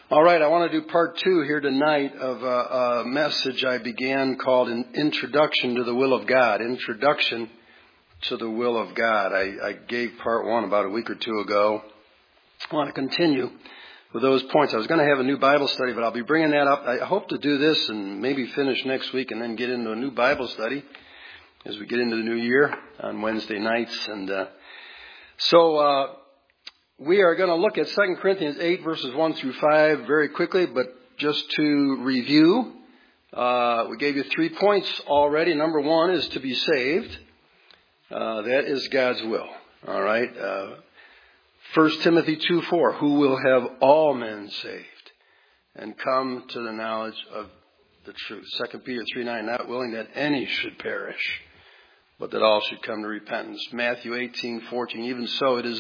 All right, I want to do part 2 here tonight of a message I began called an Introduction to the Will of God. Introduction to the Will of God. I gave part 1 about a week or 2 ago. I want to continue with those points. I was going to have a new Bible study, but I'll be bringing that up. I hope to do this and maybe finish next week and then get into a new Bible study as we get into the new year on Wednesday nights. We are going to look at 2 Corinthians 8 verses 1 through 5 very quickly, but just to review, we gave you 3 points already. Number 1 is to be saved. That is God's will. All right. 1 Timothy 2:4, who will have all men saved and come to the knowledge of the truth. 2 Peter 3:9, not willing that any should perish, but that all should come to repentance. Matthew 18:14, even so it is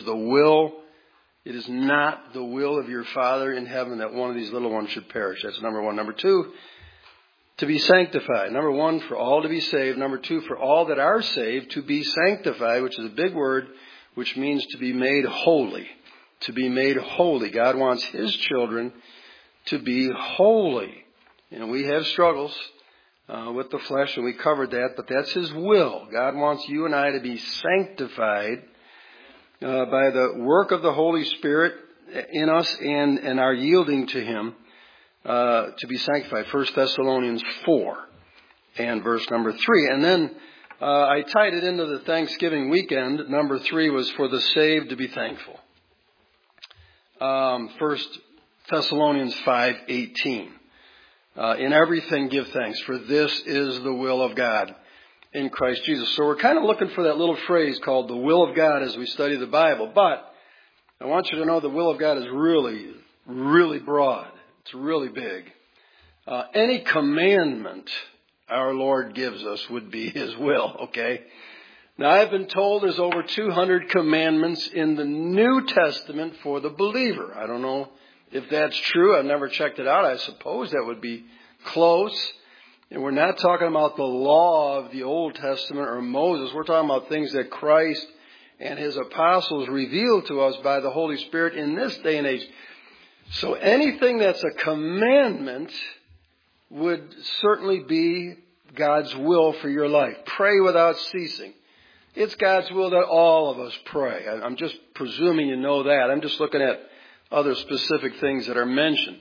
not the will of your Father in heaven that one of these little ones should perish. That's number 1. Number 2, to be sanctified. Number 1, for all to be saved. Number 2, for all that are saved to be sanctified, which is a big word, which means to be made holy. To be made holy. God wants His children to be holy. You know, we have struggles with the flesh, and we covered that, but that's His will. God wants you and I to be sanctified by the work of the Holy Spirit in us and our yielding to Him to be sanctified. 1 Thessalonians 4 and verse number 3. And then I tied it into the Thanksgiving weekend. Number 3 was for the saved to be thankful. 1 Thessalonians 5:18. In everything give thanks, for this is the will of God in Christ Jesus. So we're kind of looking for that little phrase called the will of God as we study the Bible. But I want you to know the will of God is really, really broad. It's really big. Any commandment our Lord gives us would be His will, okay? Now, I've been told there's over 200 commandments in the New Testament for the believer. I don't know if that's true. I've never checked it out. I suppose that would be close. And we're not talking about the law of the Old Testament or Moses. We're talking about things that Christ and His apostles revealed to us by the Holy Spirit in this day and age. So anything that's a commandment would certainly be God's will for your life. Pray without ceasing. It's God's will that all of us pray. I'm just presuming you know that. I'm just looking at other specific things that are mentioned.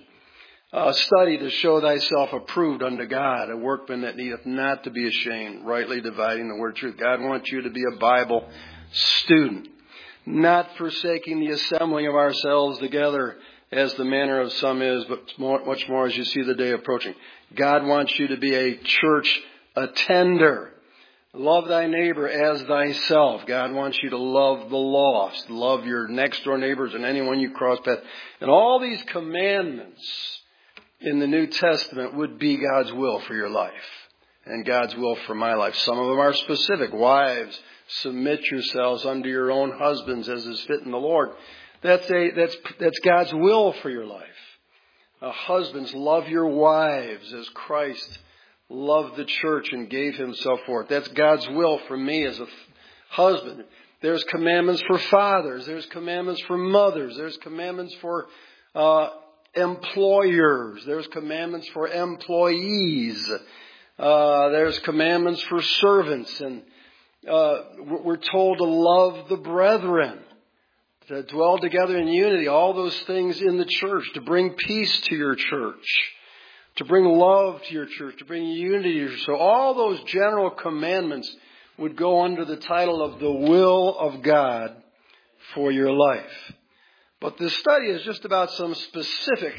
Study to show thyself approved unto God, a workman that needeth not to be ashamed, rightly dividing the word of truth. God wants you to be a Bible student, not forsaking the assembling of ourselves together as the manner of some is, but much more as you see the day approaching. God wants you to be a church attender. Love thy neighbor as thyself. God wants you to love the lost, love your next door neighbors and anyone you cross paths. And all these commandments in the New Testament would be God's will for your life and God's will for my life. Some of them are specific. Wives, submit yourselves unto your own husbands as is fit in the Lord. That's God's will for your life. Husbands, love your wives as Christ loved the church and gave Himself for it. That's God's will for me as a husband. There's commandments for fathers. There's commandments for mothers. There's commandments for employers. There's commandments for employees. There's commandments for servants. And we're told to love the brethren, to dwell together in unity, all those things in the church, to bring peace to your church, to bring love to your church, to bring unity to your church. So all those general commandments would go under the title of the will of God for your life. But this study is just about some specific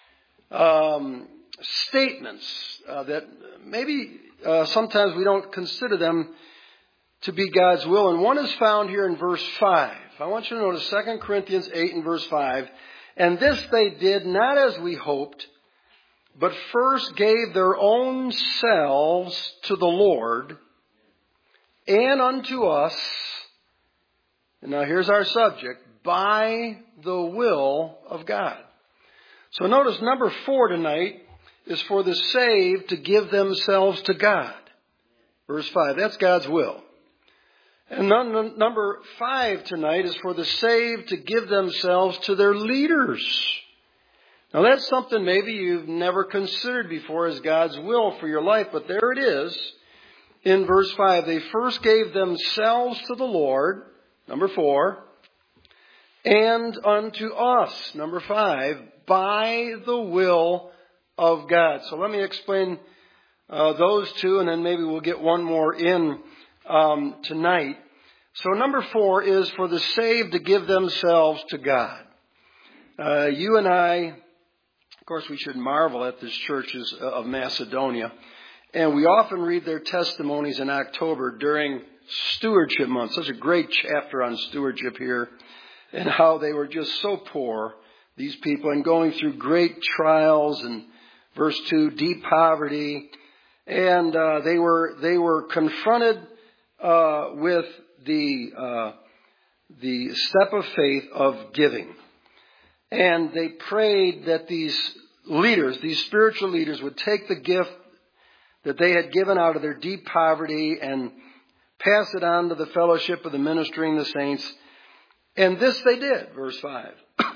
statements that maybe sometimes we don't consider them to be God's will. And one is found here in verse 5. I want you to notice 2 Corinthians 8 and verse 5. And this they did not as we hoped, but first gave their own selves to the Lord and unto us. And now here's our subject. By the will of God. So notice number 4 tonight is for the saved to give themselves to God. Verse 5, that's God's will. And number 5 tonight is for the saved to give themselves to their leaders. Now that's something maybe you've never considered before as God's will for your life, but there it is. In verse 5, they first gave themselves to the Lord, number 4, and unto us, number 5, by the will of God. So let me explain those two, and then maybe we'll get one more in tonight. So number 4 is for the saved to give themselves to God. You and I, of course, we should marvel at this churches of Macedonia. And we often read their testimonies in October during Stewardship Month. Such a great chapter on stewardship here, and how they were just so poor, these people, and going through great trials, and verse 2, deep poverty. And they were confronted with the step of faith of giving. And they prayed that these leaders, these spiritual leaders, would take the gift that they had given out of their deep poverty and pass it on to the fellowship of the ministering the saints. And this they did, verse 5.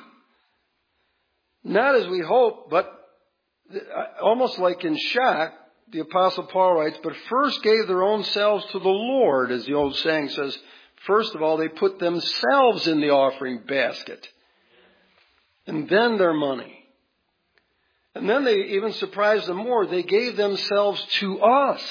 Not as we hoped, but almost like in shock, the Apostle Paul writes, but first gave their own selves to the Lord, as the old saying says. First of all, they put themselves in the offering basket. And then their money. And then they even surprised them more. They gave themselves to us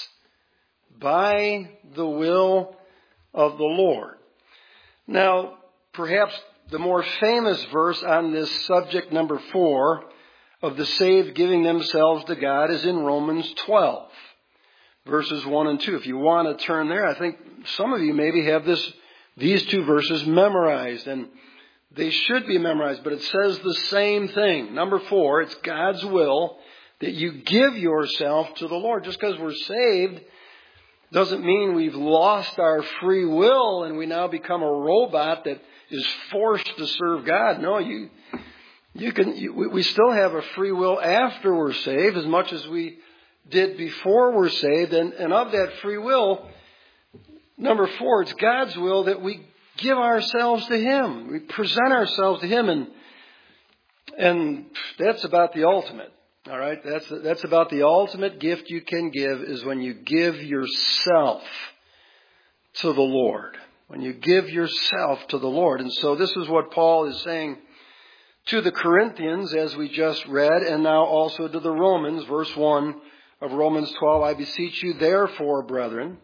by the will of the Lord. Now, perhaps the more famous verse on this subject, number 4, of the saved giving themselves to God, is in Romans 12, verses 1 and 2. If you want to turn there, I think some of you maybe have these two verses memorized, and they should be memorized, but it says the same thing. Number 4, it's God's will that you give yourself to the Lord. Just because we're saved doesn't mean we've lost our free will and we now become a robot that is forced to serve God. No, we still have a free will after we're saved, as much as we did before we're saved. And of that free will, number 4, it's God's will that we give ourselves to Him. We present ourselves to Him, and that's about the ultimate. All right, that's about the ultimate gift you can give, is when you give yourself to the Lord. When you give yourself to the Lord. And so this is what Paul is saying to the Corinthians, as we just read, and now also to the Romans, verse 1 of Romans 12. I beseech you, therefore, brethren,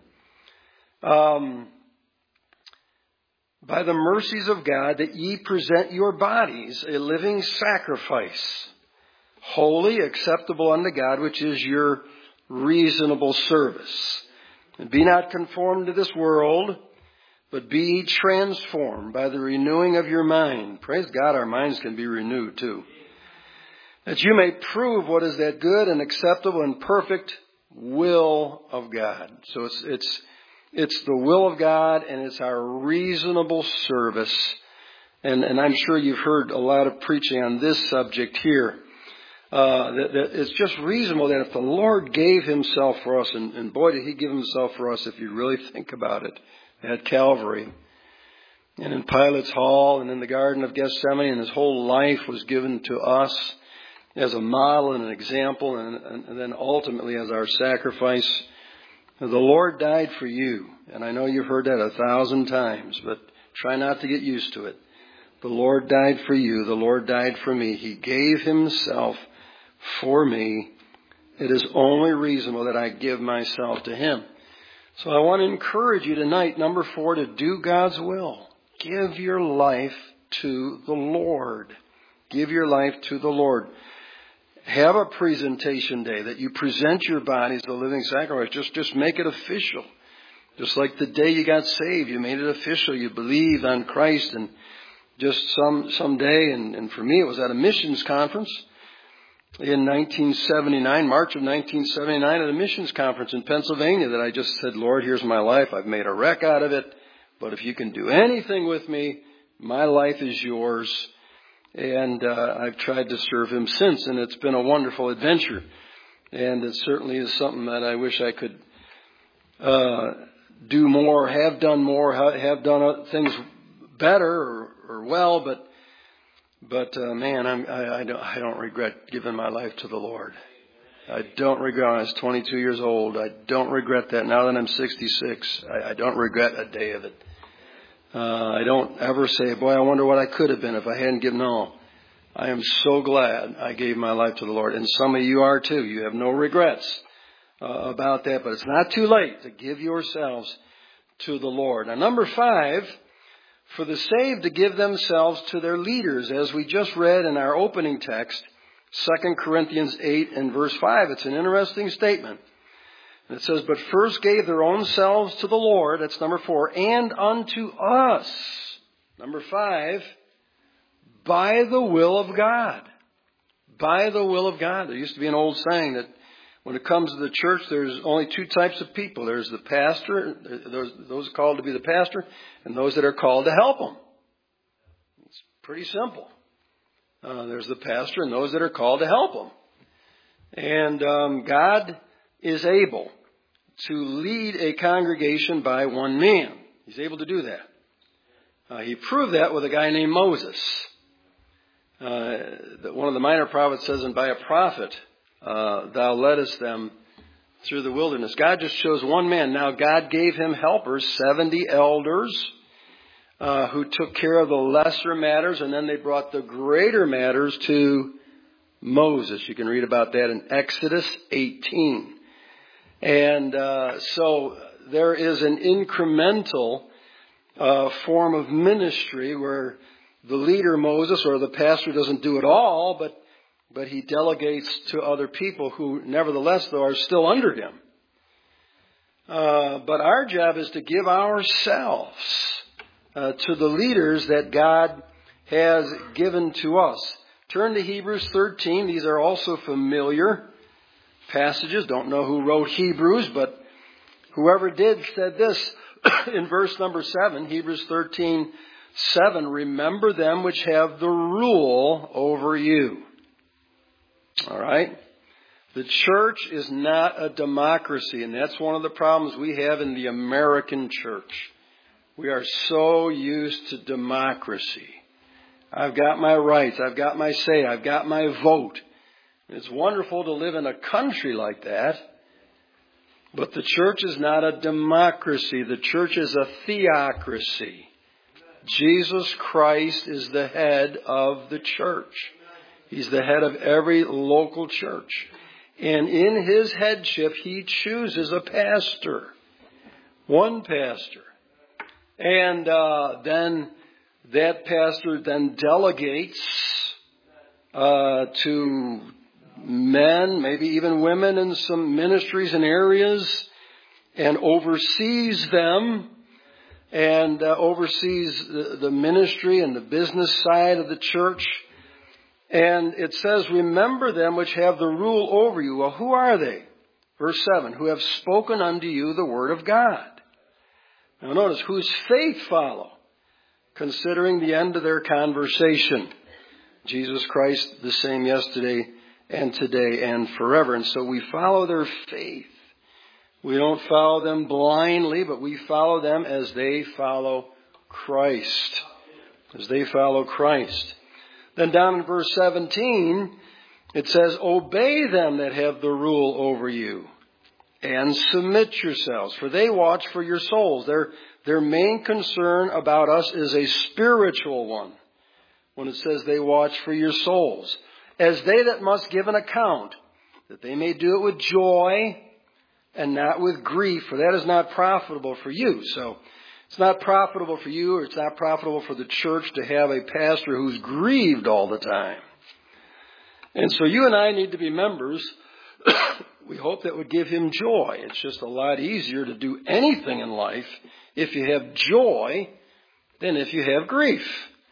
by the mercies of God, that ye present your bodies a living sacrifice, holy, acceptable unto God, which is your reasonable service. And be not conformed to this world, but be ye transformed by the renewing of your mind. Praise God, our minds can be renewed too. That you may prove what is that good and acceptable and perfect will of God. So it's the will of God, and it's our reasonable service. And I'm sure you've heard a lot of preaching on this subject here. That it's just reasonable that if the Lord gave Himself for us, and boy did He give Himself for us if you really think about it, at Calvary, and in Pilate's Hall, and in the Garden of Gethsemane, and His whole life was given to us as a model and an example, and then ultimately as our sacrifice. The Lord died for you, and I know you've heard that 1,000 times, but try not to get used to it. The Lord died for you. The Lord died for me. He gave Himself for me. It is only reasonable that I give myself to Him. So I want to encourage you tonight, number 4, to do God's will. Give your life to the Lord. Give your life to the Lord. Have a presentation day that you present your bodies a living sacrifice. Just make it official. Just like the day you got saved, you made it official. You believed on Christ, and just some day, and for me it was at a missions conference in 1979, March of 1979, at a missions conference in Pennsylvania, that I just said, Lord, here's my life. I've made a wreck out of it, but if you can do anything with me, my life is yours. And I've tried to serve Him since, and it's been a wonderful adventure. And it certainly is something that I wish I could do more, have done more, have done things better or well. But man, I don't regret giving my life to the Lord. I don't regret when I was 22 years old. I don't regret that. Now that I'm 66, I don't regret a day of it. I don't ever say, boy, I wonder what I could have been if I hadn't given. No. I am so glad I gave my life to the Lord. And some of you are too. You have no regrets about that. But it's not too late to give yourselves to the Lord. Now, number 5, for the saved to give themselves to their leaders. As we just read in our opening text, 2 Corinthians 8 and verse 5. It's an interesting statement. And it says, but first gave their own selves to the Lord. That's number 4. And unto us. Number 5. By the will of God. By the will of God. There used to be an old saying that when it comes to the church, there's only 2 types of people. There's the pastor, those called to be the pastor, and those that are called to help him. It's pretty simple. There's the pastor and those that are called to help him. And God is able to lead a congregation by one man. He's able to do that. He proved that with a guy named Moses. One of the minor prophets says, and by a prophet thou leddest them through the wilderness. God just chose one man. Now God gave him helpers, 70 elders, who took care of the lesser matters, and then they brought the greater matters to Moses. You can read about that in Exodus 18. And so there is an incremental form of ministry where the leader, Moses, or the pastor doesn't do it all, but he delegates to other people who nevertheless, though, are still under him. But our job is to give ourselves to the leaders that God has given to us. Turn to Hebrews 13. These are also familiar passages. Don't know who wrote Hebrews, but whoever did said this in verse number 7, Hebrews 13:7. Remember them which have the rule over you. All right? The church is not a democracy, and that's one of the problems we have in the American church. We are so used to democracy. I've got my rights. I've got my say. I've got my vote. It's wonderful to live in a country like that. But the church is not a democracy. The church is a theocracy. Jesus Christ is the head of the church. He's the head of every local church. And in his headship, he chooses a pastor. One pastor. And then that pastor then delegates to men, maybe even women in some ministries and areas, and oversees them, and oversees the ministry and the business side of the church. And it says, remember them which have the rule over you. Well, who are they? Verse 7, who have spoken unto you the word of God. Now notice, whose faith follow, considering the end of their conversation. Jesus Christ, the same yesterday and today and forever. And so we follow their faith. We don't follow them blindly, but we follow them as they follow Christ. As they follow Christ. Then down in verse 17, it says, obey them that have the rule over you, and submit yourselves, for they watch for your souls. Their main concern about us is a spiritual one. When it says they watch for your souls, as they that must give an account, that they may do it with joy and not with grief, for that is not profitable for you. So it's not profitable for you, or it's not profitable for the church to have a pastor who's grieved all the time. And so you and I need to be members. We hope that would give him joy. It's just a lot easier to do anything in life if you have joy than if you have grief.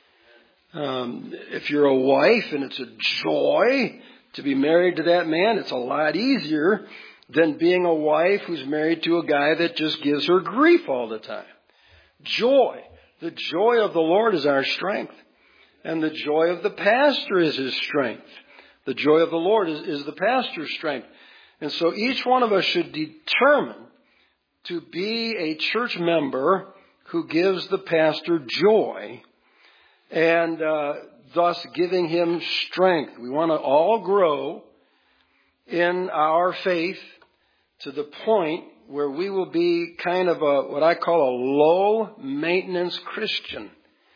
If you're a wife and it's a joy to be married to that man, it's a lot easier than being a wife who's married to a guy that just gives her grief all the time. Joy. The joy of the Lord is our strength. And the joy of the pastor is his strength. The joy of the Lord is the pastor's strength. And so each one of us should determine to be a church member who gives the pastor joy. And thus giving him strength. We want to all grow in our faith to the point where we will be kind of what I call a low maintenance Christian.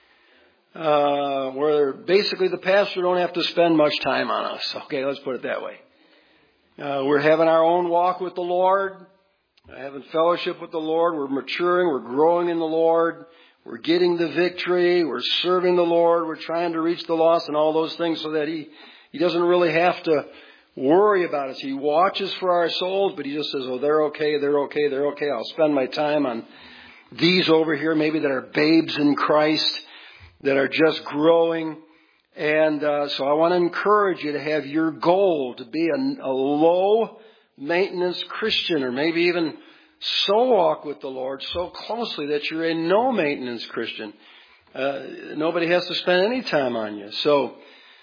Where basically the pastor don't have to spend much time on us. Okay, let's put it that way. We're having our own walk with the Lord, having fellowship with the Lord. We're maturing, we're growing in the Lord. We're getting the victory. We're serving the Lord. We're trying to reach the lost and all those things so that He doesn't really have to worry about us. He watches for our souls, but He just says, oh, they're okay, they're okay, they're okay. I'll spend my time on these over here, maybe that are babes in Christ, that are just growing. And so I want to encourage you to have your goal to be a low maintenance Christian, or maybe even so walk with the Lord so closely that you're a no maintenance Christian. Nobody has to spend any time on you. So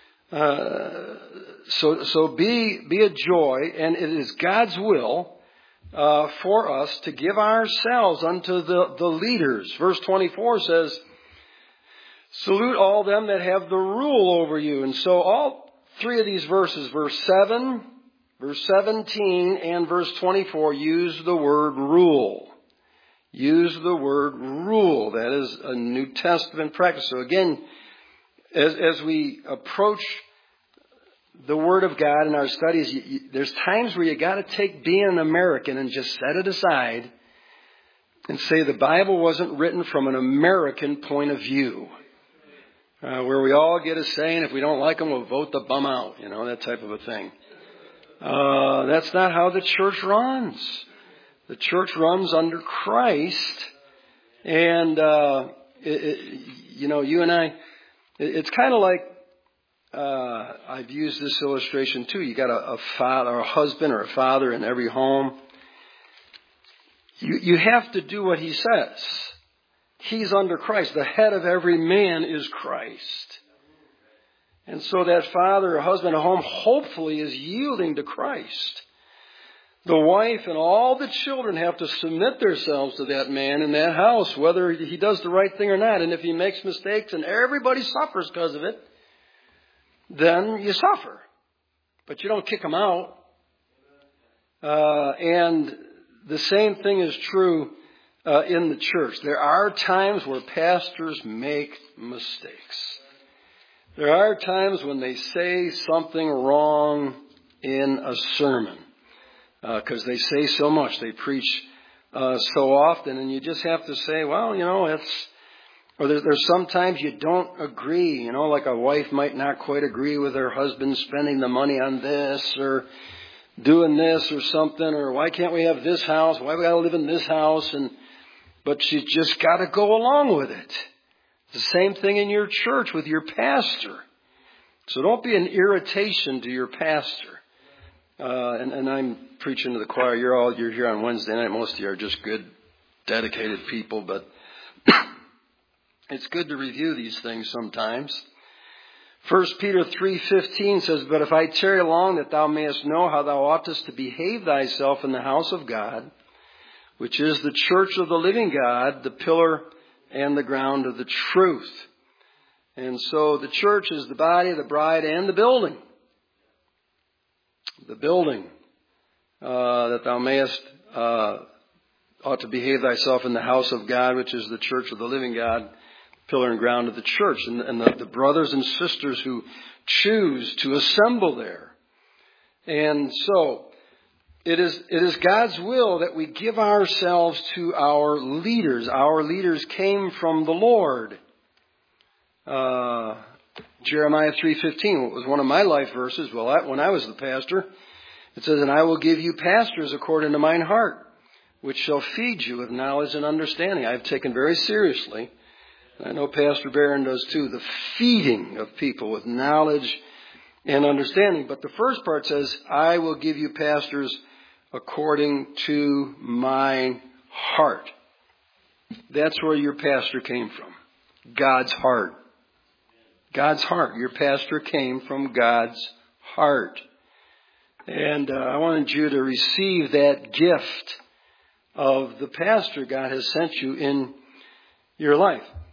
be a joy, and it is God's will for us to give ourselves unto the leaders. Verse 24 says, salute all them that have the rule over you. And so all three of these verses, verse 7, verse 17, and verse 24, use the word rule. Use the word rule. That is a New Testament practice. So again, as we approach the Word of God in our studies, there's times where you got to take being an American and just set it aside and say the Bible wasn't written from an American point of view. Where we all get a say, and if we don't like them, we'll vote the bum out, that type of a thing. That's not how the church runs. The church runs under Christ, and you and I, it's kind of like I've used this illustration too. You got a father, or a husband, or a father in every home. You have to do what he says. He's under Christ. The head of every man is Christ. And so that father or husband at home hopefully is yielding to Christ. The wife and all the children have to submit themselves to that man in that house, whether he does the right thing or not. And if he makes mistakes and everybody suffers because of it, then you suffer. But you don't kick him out. And the same thing is true in the church. There are times where pastors make mistakes. There are times when they say something wrong in a sermon because they say so much. They preach so often, and you just have to say, well, it's... Or there's sometimes you don't agree, like a wife might not quite agree with her husband spending the money on this or doing this or something, or why can't we have this house? Why we got to live in this house? But you just got to go along with it. The same thing in your church with your pastor. So don't be an irritation to your pastor. And I'm preaching to the choir. You're here on Wednesday night. Most of you are just good, dedicated people, but it's good to review these things sometimes. 1 Peter 3:15 says, but if I tarry long, that thou mayest know how thou oughtest to behave thyself in the house of God, which is the church of the living God, the pillar and the ground of the truth. And so the church is the body, the bride, and the building. The building that thou mayest ought to behave thyself in the house of God, which is the church of the living God, pillar and ground of the church. And the brothers and sisters who choose to assemble there. And so it is God's will that we give ourselves to our leaders. Our leaders came from the Lord. Jeremiah 3:15 was one of my life verses. Well, when I was the pastor, it says, and I will give you pastors according to mine heart, which shall feed you with knowledge and understanding. I have taken very seriously, and I know Pastor Barron does too, the feeding of people with knowledge and understanding. But the first part says, I will give you pastors according to mine heart. That's where your pastor came from. God's heart. God's heart. Your pastor came from God's heart. And I wanted you to receive that gift of the pastor God has sent you in your life.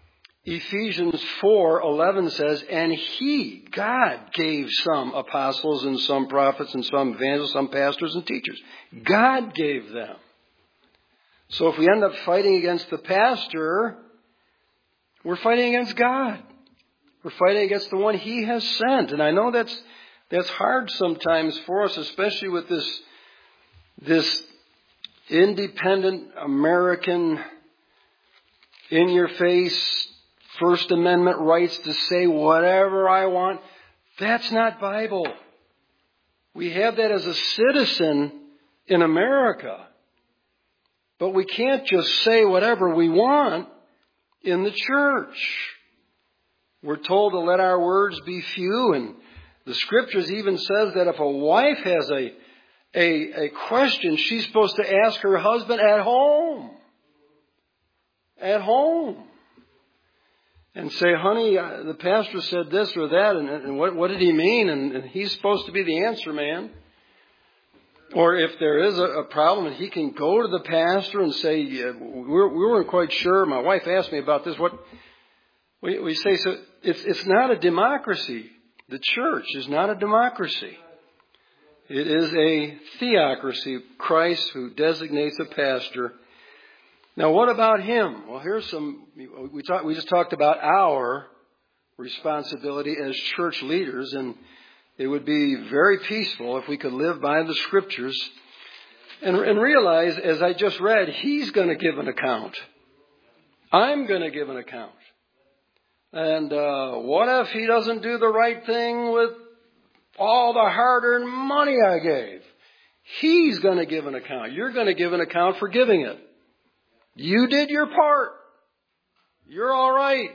Ephesians 4:11 says, and God gave some apostles and some prophets and some evangelists, some pastors and teachers. God gave them. So if we end up fighting against the pastor, we're fighting against God. We're fighting against the one He has sent. And I know that's hard sometimes for us, especially with this independent American, in-your-face, First Amendment rights to say whatever I want. That's not Bible. We have that as a citizen in America. But we can't just say whatever we want in the church. We're told to let our words be few, and the Scriptures even says that if a wife has a question, she's supposed to ask her husband at home. At home. And say, honey, the pastor said this or that, and what did he mean? And he's supposed to be the answer man. Or if there is a problem, he can go to the pastor and say, we weren't quite sure. My wife asked me about this. What we say, so it's not a democracy. The church is not a democracy. It is a theocracy. Christ who designates a pastor. Now, what about him? Well, here's some. We just talked about our responsibility as church leaders, and it would be very peaceful if we could live by the Scriptures and realize, as I just read, He's going to give an account. I'm going to give an account. And what if He doesn't do the right thing with all the hard-earned money I gave? He's going to give an account. You're going to give an account for giving it. You did your part. You're all right.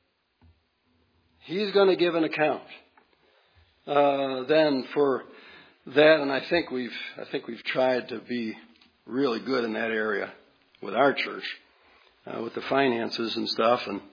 He's going to give an account. Then for that, and I think we've tried to be really good in that area with our church, with the finances and stuff, and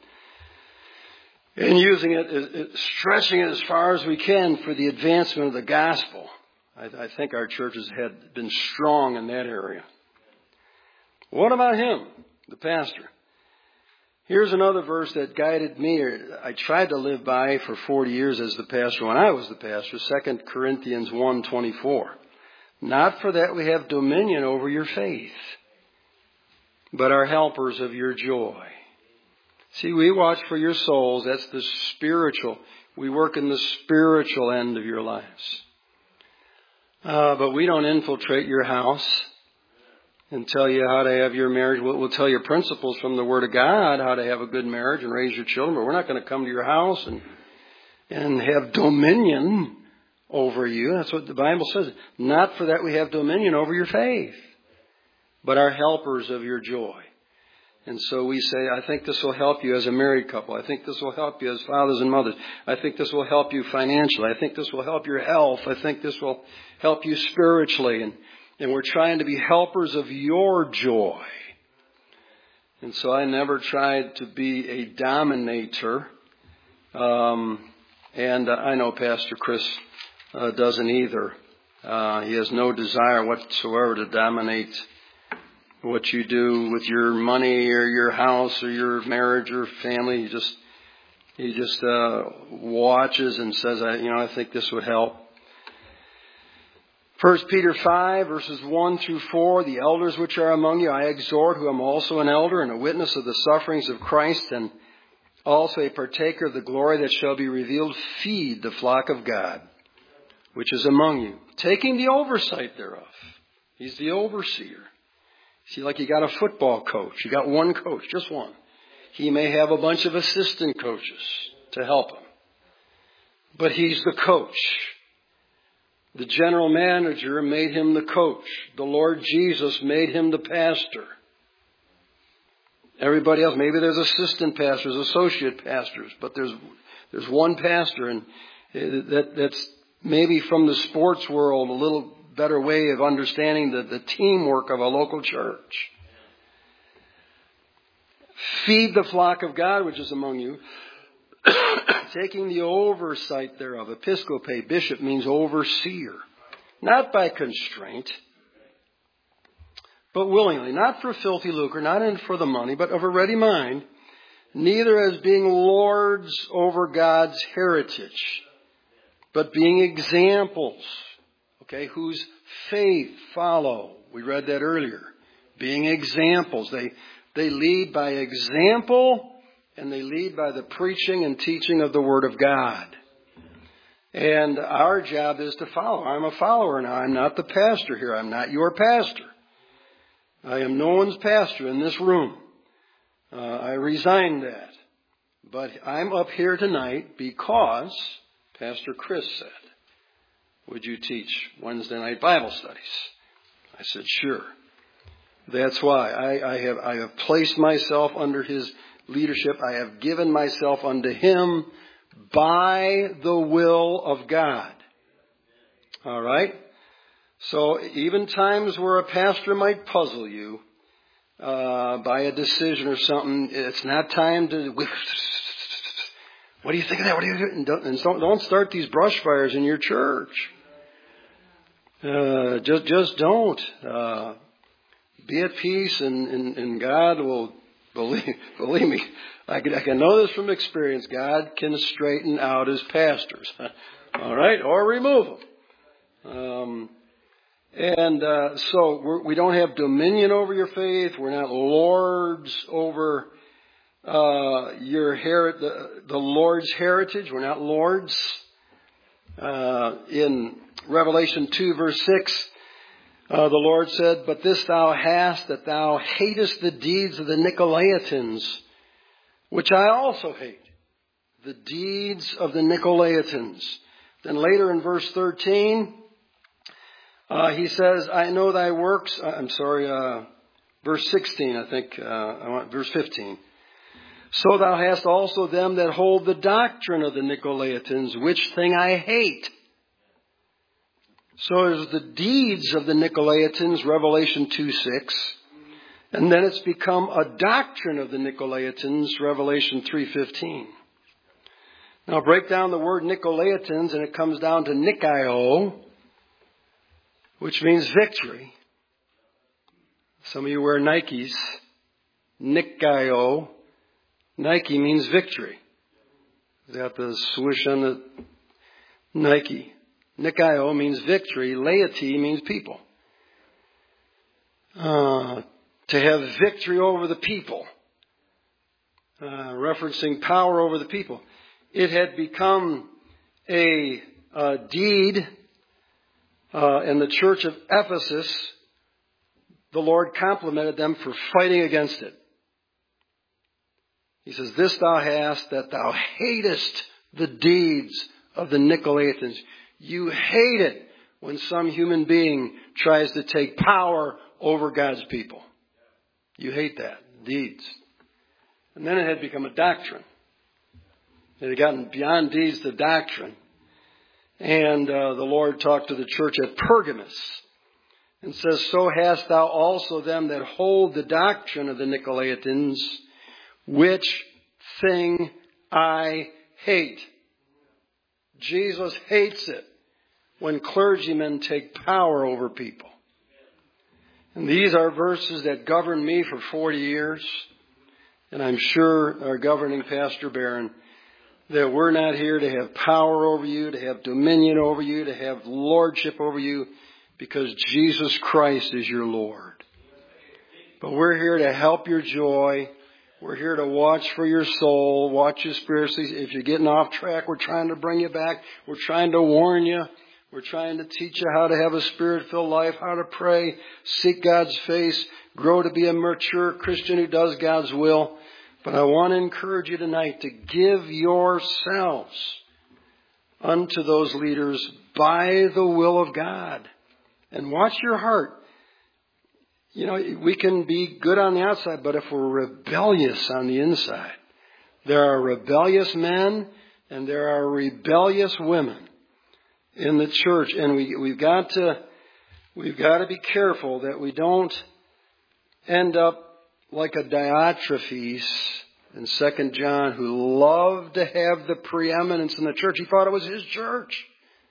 using it, stretching it as far as we can for the advancement of the gospel. I think our churches had been strong in that area. What about him, the pastor? Here's another verse that guided me. I tried to live by for 40 years as the pastor when I was the pastor. 2 Corinthians 1:24. Not for that we have dominion over your faith, but are helpers of your joy. See, we watch for your souls. That's the spiritual. We work in the spiritual end of your lives. But we don't infiltrate your house and tell you how to have your marriage. We'll tell you principles from the Word of God, how to have a good marriage and raise your children. But we're not going to come to your house and have dominion over you. That's what the Bible says. Not for that we have dominion over your faith, but are helpers of your joy. And so we say, I think this will help you as a married couple. I think this will help you as fathers and mothers. I think this will help you financially. I think this will help your health. I think this will help you spiritually. And we're trying to be helpers of your joy. And so I never tried to be a dominator. And I know Pastor Chris doesn't either. He has no desire whatsoever to dominate what you do with your money or your house or your marriage or family. He just watches and says, I think this would help. 1 Peter 5, verses 1 through 4, the elders which are among you, I exhort, who am also an elder and a witness of the sufferings of Christ, and also a partaker of the glory that shall be revealed, feed the flock of God, which is among you, taking the oversight thereof. He's the overseer. See, like you got a football coach. You got one coach, just one. He may have a bunch of assistant coaches to help him. But he's the coach. The general manager made him the coach. The Lord Jesus made him the pastor. Everybody else, maybe there's assistant pastors, associate pastors, but there's one pastor, and that's maybe from the sports world a little better way of understanding the teamwork of a local church. Feed the flock of God which is among you, taking the oversight thereof. Episcope, bishop, means overseer. Not by constraint, but willingly. Not for filthy lucre, not for the money, but of a ready mind, neither as being lords over God's heritage, but being examples, okay, whose faith follow. We read that earlier. Being examples. They lead by example, and they lead by the preaching and teaching of the Word of God. And our job is to follow. I'm a follower now. I'm not the pastor here. I'm not your pastor. I am no one's pastor in this room. I resigned that. But I'm up here tonight because Pastor Chris said, would you teach Wednesday night Bible studies? I said, sure. That's why I have placed myself under his leadership. I have given myself unto him by the will of God. All right? So even times where a pastor might puzzle you by a decision or something, it's not time to... What do you think of that? What do you do? And don't start these brush fires in your church. Just don't. Be at peace, and God will, believe me, I can know this from experience. God can straighten out his pastors. All right? Or remove them. So we don't have dominion over your faith. We're not lords over the Lord's heritage. We're not lords. In Revelation 2, verse 6, the Lord said, but this thou hast, that thou hatest the deeds of the Nicolaitans, which I also hate. The deeds of the Nicolaitans. Then later in verse 13, he says, I know thy works. Verse 16, I think. Verse 15. So thou hast also them that hold the doctrine of the Nicolaitans, which thing I hate. So there's the deeds of the Nicolaitans, Revelation 2:6. And then it's become a doctrine of the Nicolaitans, Revelation 3:15. Now break down the word Nicolaitans, and it comes down to Nikaio, which means victory. Some of you wear Nikes. Nikaio. Nike means victory. They got the swoosh on the Nike. Nikaio means victory. Laity means people. To have victory over the people. Referencing power over the people. It had become a deed in the church of Ephesus. The Lord complimented them for fighting against it. He says, this thou hast, that thou hatest the deeds of the Nicolaitans. You hate it when some human being tries to take power over God's people. You hate that. Deeds. And then it had become a doctrine. It had gotten beyond deeds to doctrine. And the Lord talked to the church at Pergamos and says, so hast thou also them that hold the doctrine of the Nicolaitans, which thing I hate. Jesus hates it when clergymen take power over people. And these are verses that govern me for 40 years. And I'm sure are governing Pastor Barron, that we're not here to have power over you, to have dominion over you, to have lordship over you, because Jesus Christ is your Lord. But we're here to help your joy. We're here to watch for your soul, watch you spiritually. If you're getting off track, we're trying to bring you back. We're trying to warn you. We're trying to teach you how to have a Spirit-filled life, how to pray, seek God's face, grow to be a mature Christian who does God's will. But I want to encourage you tonight to give yourselves unto those leaders by the will of God. And watch your heart. You know, we can be good on the outside, but if we're rebellious on the inside, there are rebellious men and there are rebellious women in the church, and we've got to be careful that we don't end up like a Diotrephes in 2 John, who loved to have the preeminence in the church. He thought it was his church.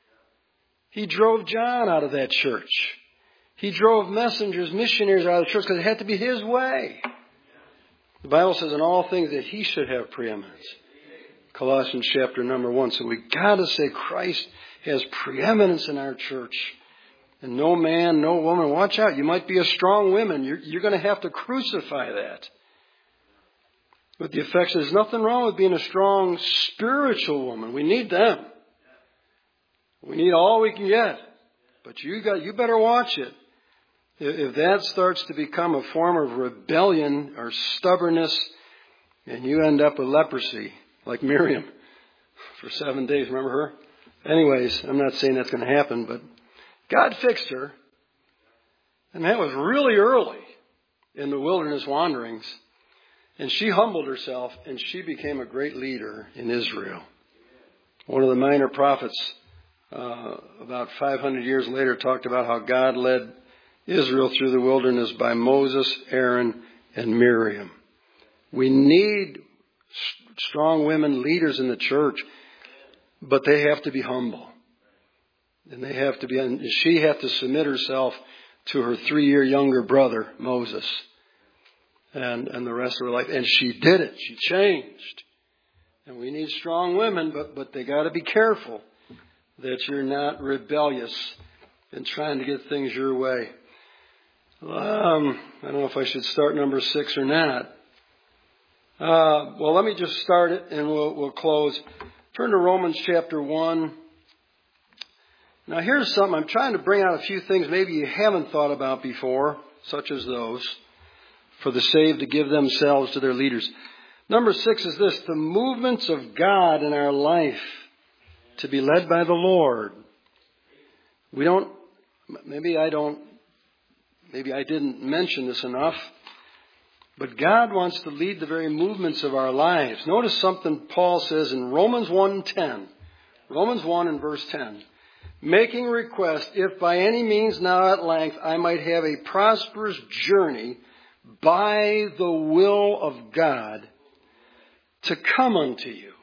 He drove John out of that church. He drove messengers, missionaries out of the church because it had to be his way. The Bible says in all things that He should have preeminence. Colossians chapter number 1. So we've got to say Christ has preeminence in our church. And no man, no woman, watch out. You might be a strong woman. You're going to have to crucify that. With the effects, there's nothing wrong with being a strong spiritual woman. We need them. We need all we can get. But you better watch it. If that starts to become a form of rebellion or stubbornness, and you end up with leprosy, like Miriam, for 7 days, remember her? Anyways, I'm not saying that's going to happen, but God fixed her. And that was really early in the wilderness wanderings. And she humbled herself, and she became a great leader in Israel. One of the minor prophets, about 500 years later, talked about how God led Israel through the wilderness by Moses, Aaron, and Miriam. We need strong women leaders in the church, but they have to be humble. And she had to submit herself to her 3-year younger brother, Moses, and the rest of her life. And she did it. She changed. And we need strong women, but they got to be careful that you're not rebellious and trying to get things your way. I don't know if I should start number 6 or not. Well, let me just start it and we'll close. Turn to Romans chapter 1. Now here's something. I'm trying to bring out a few things maybe you haven't thought about before, such as those, for the saved to give themselves to their leaders. Number 6 is this: the movements of God in our life to be led by the Lord. Maybe I didn't mention this enough, but God wants to lead the very movements of our lives. Notice something Paul says in Romans 1:10. Romans 1 and verse 10. Making request, if by any means now at length I might have a prosperous journey by the will of God to come unto you.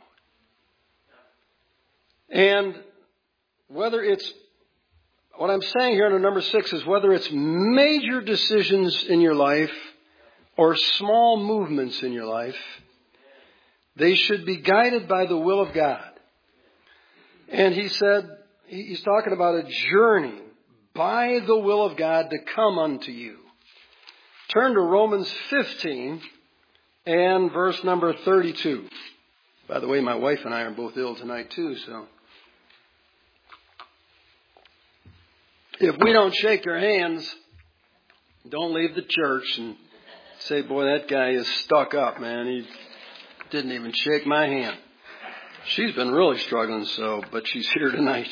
And whether it's, what I'm saying here under number 6 is whether it's major decisions in your life or small movements in your life, they should be guided by the will of God. And he said, he's talking about a journey by the will of God to come unto you. Turn to Romans 15 and verse number 32. By the way, my wife and I are both ill tonight too, so if we don't shake your hands, don't leave the church and say, boy, that guy is stuck up, man. He didn't even shake my hand. She's been really struggling, but she's here tonight.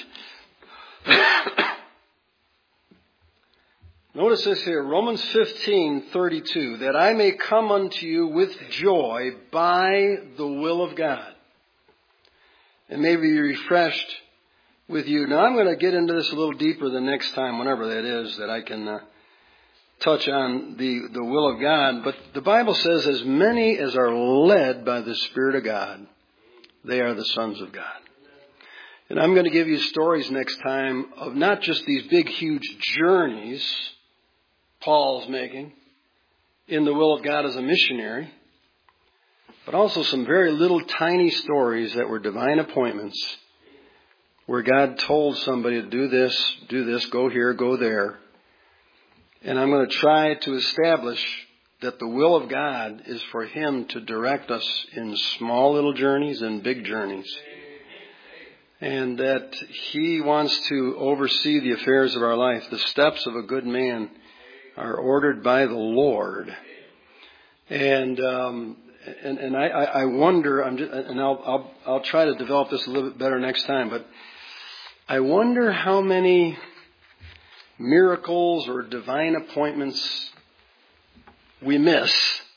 Notice this here, Romans 15:32, that I may come unto you with joy by the will of God, and may be refreshed with you. Now I'm going to get into this a little deeper the next time, whenever that is, that I can touch on the will of God. But the Bible says, as many as are led by the Spirit of God, they are the sons of God. And I'm going to give you stories next time of not just these big, huge journeys Paul's making in the will of God as a missionary, but also some very little tiny stories that were divine appointments where God told somebody to do this, go here, go there. And I'm going to try to establish that the will of God is for Him to direct us in small little journeys and big journeys. And that He wants to oversee the affairs of our life. The steps of a good man are ordered by the Lord. And I wonder, I'll try to develop this a little bit better next time, but I wonder how many miracles or divine appointments we miss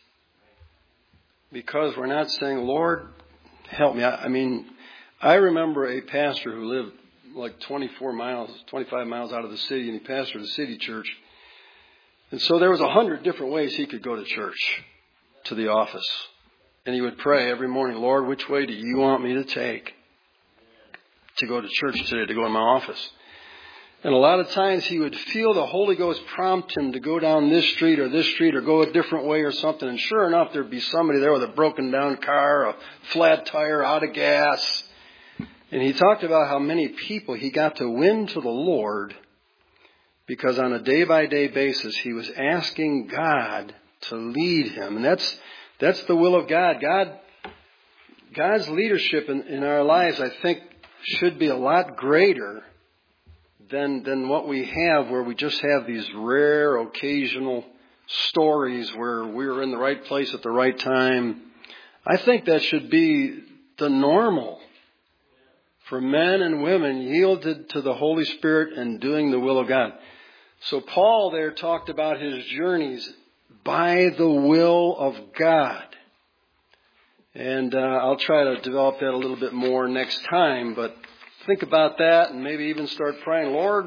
because we're not saying, Lord, help me. I remember a pastor who lived like 25 miles out of the city, and he pastored a city church. And so there was 100 different ways he could go to church, to the office. And he would pray every morning, Lord, which way do you want me to take to go to church today, to go to my office? And a lot of times he would feel the Holy Ghost prompt him to go down this street or go a different way or something. And sure enough, there'd be somebody there with a broken down car, a flat tire, out of gas. And he talked about how many people he got to win to the Lord because on a day-by-day basis he was asking God to lead him. And that's the will of God. God's leadership in our lives, I think, should be a lot greater than what we have, where we just have these rare, occasional stories where we were in the right place at the right time. I think that should be the normal for men and women yielded to the Holy Spirit and doing the will of God. So Paul there talked about his journeys by the will of God. And I'll try to develop that a little bit more next time, but think about that and maybe even start praying, Lord,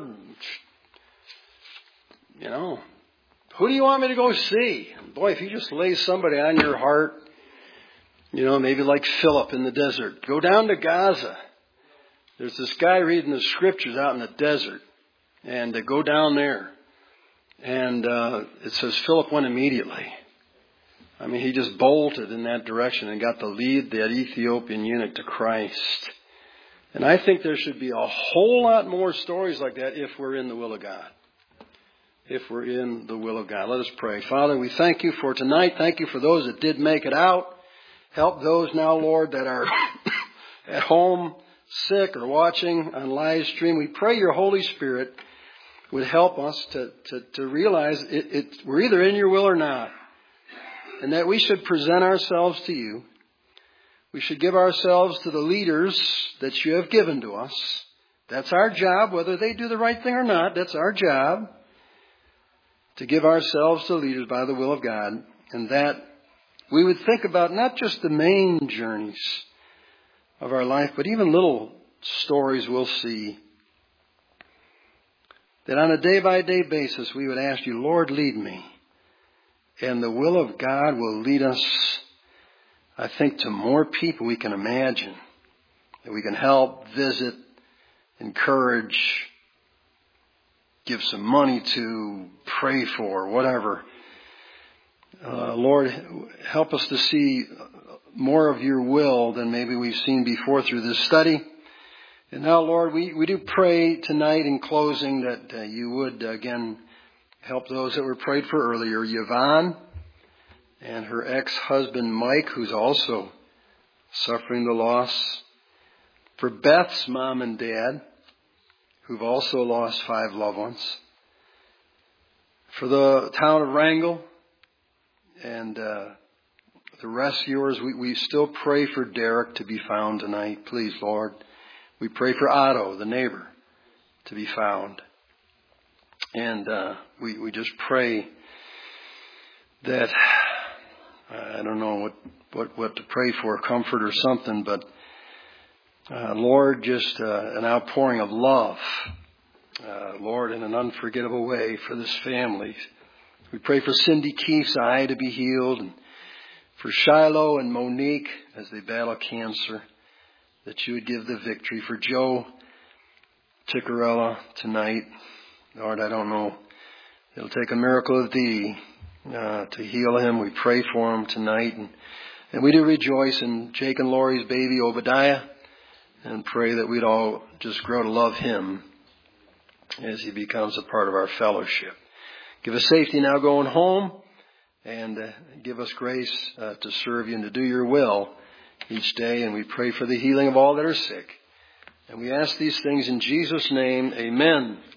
who do you want me to go see? Boy, if you just lay somebody on your heart, maybe like Philip in the desert, go down to Gaza. There's this guy reading the scriptures out in the desert, and go down there. And it says Philip went immediately. I mean, he just bolted in that direction and got to lead that Ethiopian eunuch to Christ. And I think there should be a whole lot more stories like that if we're in the will of God. If we're in the will of God. Let us pray. Father, we thank you for tonight. Thank you for those that did make it out. Help those now, Lord, that are at home, sick, or watching on live stream. We pray your Holy Spirit would help us to realize we're either in your will or not. And that we should present ourselves to you. We should give ourselves to the leaders that you have given to us. That's our job, whether they do the right thing or not. That's our job, to give ourselves to leaders by the will of God. And that we would think about not just the main journeys of our life, but even little stories we'll see. That on a day-by-day basis we would ask you, Lord, lead me. And the will of God will lead us, I think, to more people we can imagine, that we can help, visit, encourage, give some money to, pray for, whatever. Lord, help us to see more of your will than maybe we've seen before through this study. And now, Lord, we do pray tonight in closing that you would, again, help those that were prayed for earlier. Yvonne and her ex-husband Mike, who's also suffering the loss. For Beth's mom and dad, who've also lost 5 loved ones. For the town of Wrangell and the rescuers, we still pray for Derek to be found tonight. Please, Lord. We pray for Otto, the neighbor, to be found. And we just pray that, I don't know what to pray for, comfort or something, but Lord, just an outpouring of love, Lord, in an unforgettable way for this family. We pray for Cindy Keefe's eye to be healed, and for Shiloh and Monique as they battle cancer, that you would give the victory. For Joe Ticcarella tonight, Lord, I don't know. It'll take a miracle of thee to heal him. We pray for him tonight. And we do rejoice in Jake and Lori's baby, Obadiah, and pray that we'd all just grow to love him as he becomes a part of our fellowship. Give us safety now going home, and give us grace to serve you and to do your will each day. And we pray for the healing of all that are sick. And we ask these things in Jesus' name. Amen.